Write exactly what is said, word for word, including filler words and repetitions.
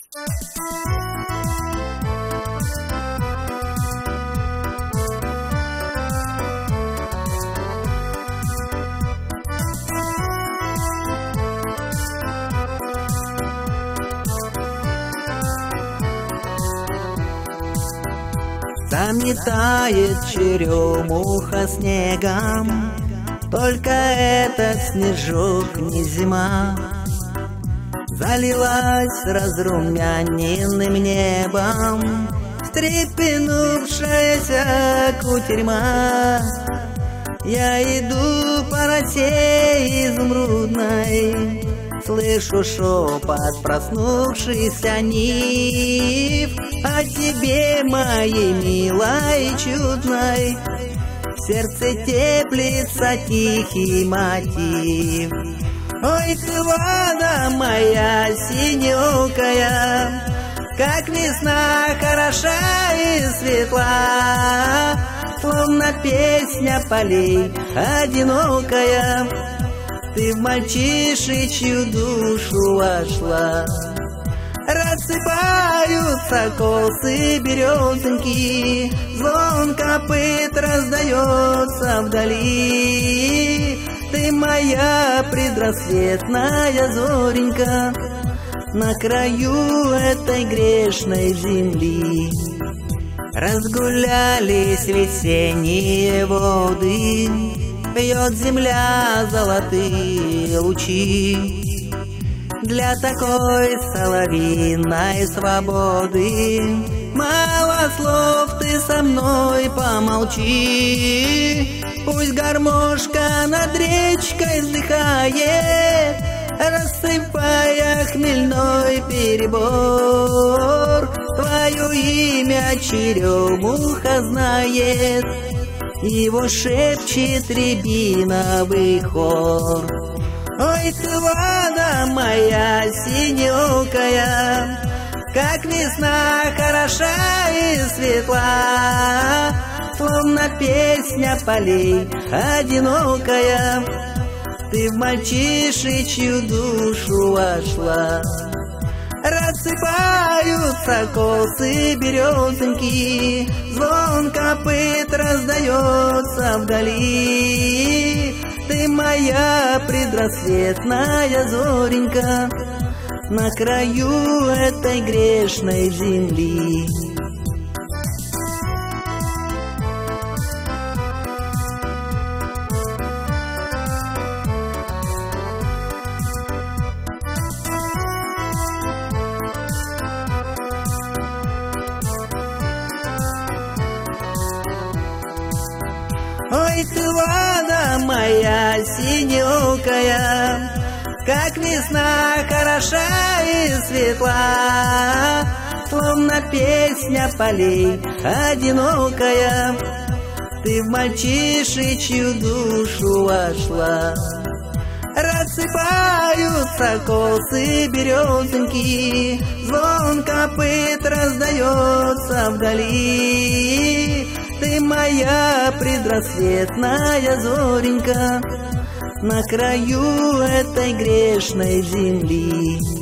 Заметает черемуха снегом, только этот снежок не зима. Залилась разрумяненным небом встрепенувшаяся кутерьма. Я иду по росе изумрудной, слышу шепот проснувшихся нив о тебе, моей милой чудной. В сердце теплится тихий мотив. Ой, ты, вода моя синюкая, как весна хороша и светла, словно песня полей одинокая. Ты в мальчишечью душу вошла. Рассыпаются косы березоньки, звон копыт раздается вдали. Ты моя предрассветная зоренька на краю этой грешной земли. Разгулялись весенние воды, бьет земля золотые лучи. Для такой соловьиной свободы мало слов, ты со мной помолчи. Пусть гармошка над речкой вздыхает, рассыпая хмельной перебор. Твое имя черемуха знает, его шепчет рябиновый хор. Ой, ты, вода моя синюкая, как весна хороша и светла, словно песня полей одинокая. Ты в мальчишечью душу вошла. Рассыпаются косы березоньки, звон копыт раздается вдали. Ты моя предрассветная зоренька на краю этой грешной земли. Ой, ты, вода моя синюкая, как весна хороша и светла, словно песня полей одинокая. Ты в мальчишечью душу вошла. Рассыпаются косы березоньки, звон копыт раздается вдали. Ты моя предрассветная зоренька на краю этой грешной земли.